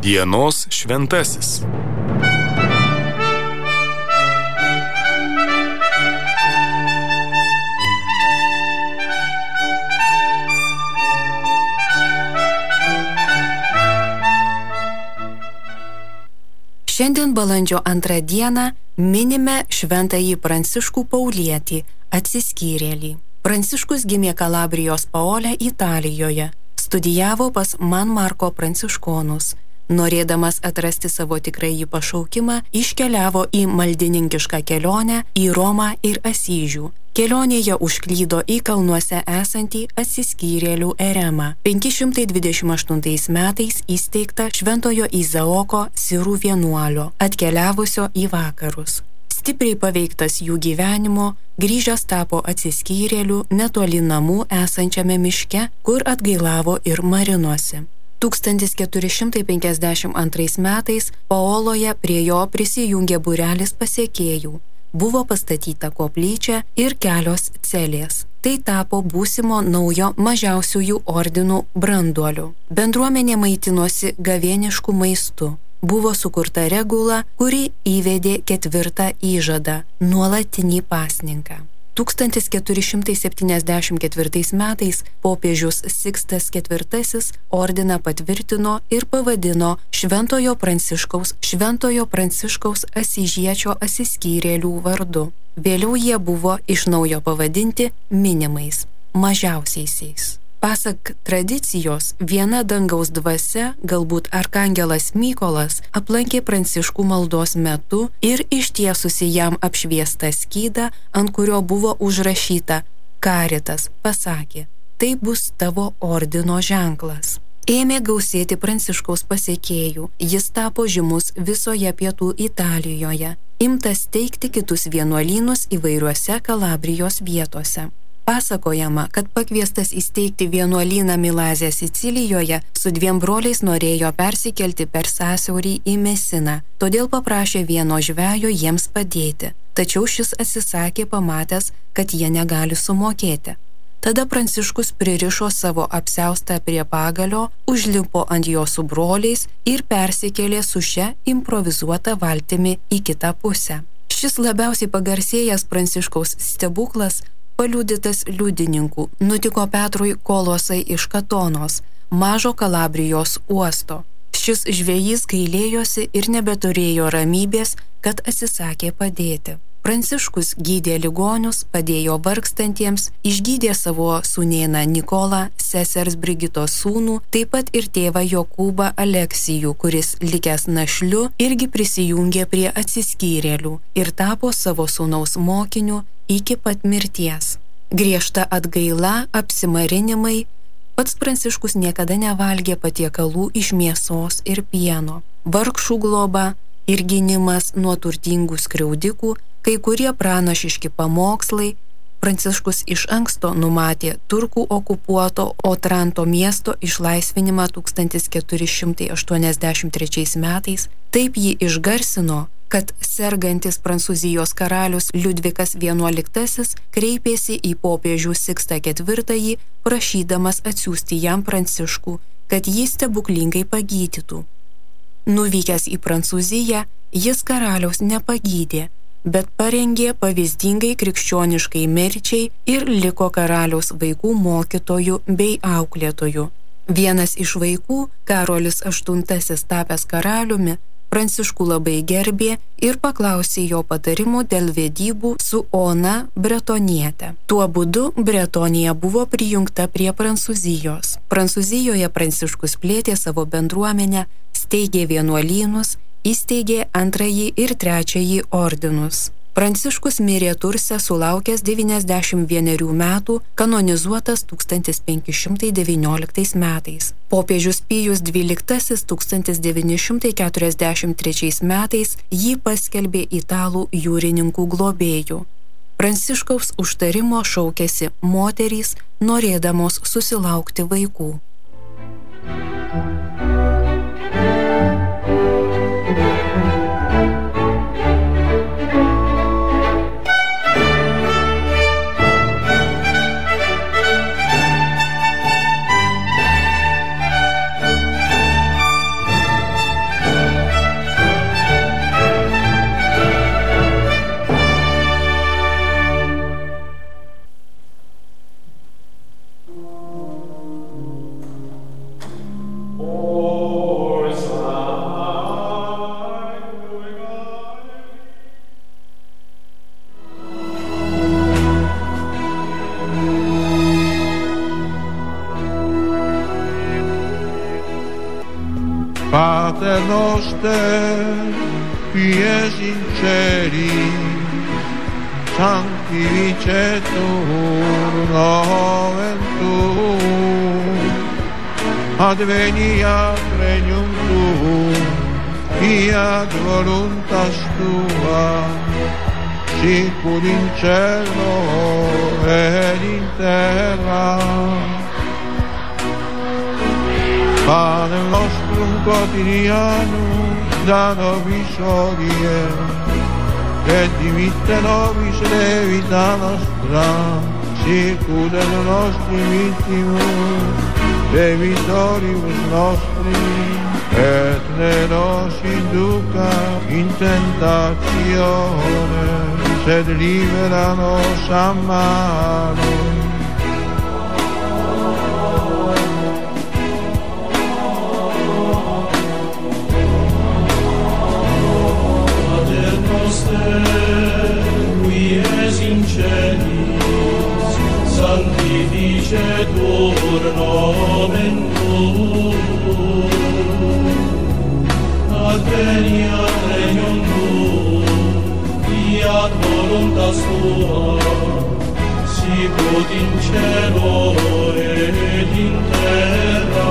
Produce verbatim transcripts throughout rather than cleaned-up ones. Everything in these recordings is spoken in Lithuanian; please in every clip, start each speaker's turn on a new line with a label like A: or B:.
A: Dienos šventasis.
B: Šiandien balandžio antrą dieną minime šventąjį Pranciškų Paulietį, atsiskyrėlį. Pranciškus gimė Kalabrijos Paole, Italijoje. Studijavo pas Man Marko pranciškonus. Norėdamas atrasti savo tikrąjį pašaukimą, iškeliavo į maldininkišką kelionę į Romą ir Asyžių. Kelionėje užklydo į kalnuose esantį atsiskyrėlių eremą. penki šimtai dvidešimt aštuntais metais įsteigta Šventojo Izaoko sirų vienuolio, atkeliavusio į vakarus. Stipriai paveiktas jų gyvenimo, grįžęs tapo atsiskyrėliu netoli namų esančiame miške, kur atgailavo ir marinosi. tūkstantis keturi šimtai penkiasdešimt antrais metais Paoloje prie jo prisijungė būrelis pasekėjų. Buvo pastatyta koplyčia ir kelios celės. Tai tapo būsimo naujo mažiausiųjų ordinų branduoliu. Bendruomenė maitinosi gavėnišku maistu. Buvo sukurta regula, kuri įvedė ketvirtą įžadą – nuolatinį pasninką. tūkstantis keturi šimtai septyniasdešimt ketvirtais metais popiežius Sikstas ketvirtasis ordiną patvirtino ir pavadino Šventojo Pranciškaus, Šventojo Pranciškaus Asyžiečio atsiskyrėlių vardu. Vėliau jie buvo iš naujo pavadinti minimais, mažiausiaisiais. Pasak tradicijos, viena dangaus dvasia, galbūt arkangelas Mykolas, aplankė Pranciškų maldos metu ir ištiesusi jam apšviestą skydą, ant kurio buvo užrašyta Caritas, pasakė: tai bus tavo ordino ženklas. Ėmė gausėti Pranciškaus pasekėjų, jis tapo žymus visoje pietų Italijoje, imtas steigti kitus vienuolynus įvairiuose Kalabrijos vietose. Pasakojama, kad pakviestas įsteigti vienuolyną Milazė Sicilijoje, su dviem broliais norėjo persikelti per sąsiaurį į Mesiną, todėl paprašė vieno žvejo jiems padėti. Tačiau šis atsisakė, pamatęs, kad jie negali sumokėti. Tada Pranciškus pririšo savo apsiaustą prie pagalio, užlipo ant jo su broliais ir persikėlė su šia improvizuota valtimi į kitą pusę. Šis labiausiai pagarsėjęs Pranciškaus stebuklas paliudytas liudininkų, nutiko Petrui Kolosai iš Katonos, mažo Kalabrijos uosto. Šis žvejys gailėjosi ir nebeturėjo ramybės, kad atsisakė padėti. Pranciškus gydė ligonius, padėjo vargstantiems, išgydė savo sūnėną Nikolą, sesers Brigitos sūnų, taip pat ir tėvą Jokūbą Aleksijų, kuris likęs našliu irgi prisijungė prie atsiskyrėlių ir tapo savo sūnaus mokiniu iki pat mirties. Griežta atgaila, apsimarinimai. Pats Pranciškus niekada nevalgė patiekalų iš mėsos ir pieno. Vargšų globa ir gynimas nuo turtingų skriaudikų, kai kurie pranašiški pamokslai. Pranciškus iš anksto numatė turkų okupuoto Otranto miesto išlaisvinimą tūkstantis keturi šimtai aštuoniasdešimt trečiais metais. Taip jį išgarsino, kad sergantis Prancūzijos karalius Liudvikas vienuoliktasis kreipėsi į popiežių Sikstą ketvirtąjį, prašydamas atsiųsti jam Pranciškų, kad jį stebuklingai pagydytų. Nuvykęs į Prancūziją, jis karaliaus nepagydė, bet parengė pavyzdingai krikščioniškai mirčiai ir liko karaliaus vaikų mokytojų bei auklėtojų. Vienas iš vaikų, Karolis aštuntasis tapęs karaliumi, Pranciškų labai gerbė ir paklausė jo patarimų dėl vedybų su Ona Bretoniete. Tuo būdu Bretonija buvo prijungta prie Prancūzijos. Prancūzijoje Pranciškus plėtė savo bendruomenę, steigė vienuolynus, įsteigė antrąjį ir trečiąjį ordinus. Pranciškus mirė Turse sulaukęs devyniasdešimt vienerių metų, kanonizuotas tūkstantis penki šimtai devynioliktais metais. Popiežius Pijus dvyliktasis tūkstantis devyni šimtai keturiasdešimt trečiais metais jį paskelbė italų jūrininkų globėjų. Pranciškaus užtarimo šaukėsi moterys, norėdamos susilaukti vaikų.
C: Pater noster, qui es in celi, sanctificetur nomen tuum, adveniat regnum tuum, fiat voluntas tua, sicur in cielo ed in terra. Pane nostrum quotidianum da nobis hodie, et dimitte nobis levita nostra, sicur et nostri vittimus, debitoribus nostri, et ne nos induca in tentatione, sed libera nos a malo.
D: Qui es in celis, sanctificetur nomen tuum, adveniat regnum tuum, fiat voluntas tua, sicut in cielo et in terra.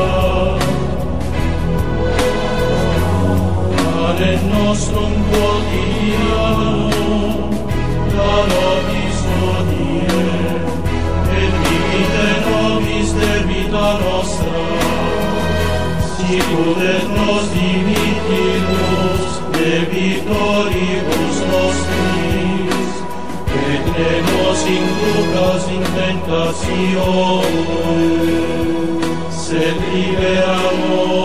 D: Pane nostrum quotidianum da nobis hodie, et dimitte nobis debita nostra, sicur et nos dimittimus debitoribus nostris, et ne nos inducas in tentatione, sed libera nos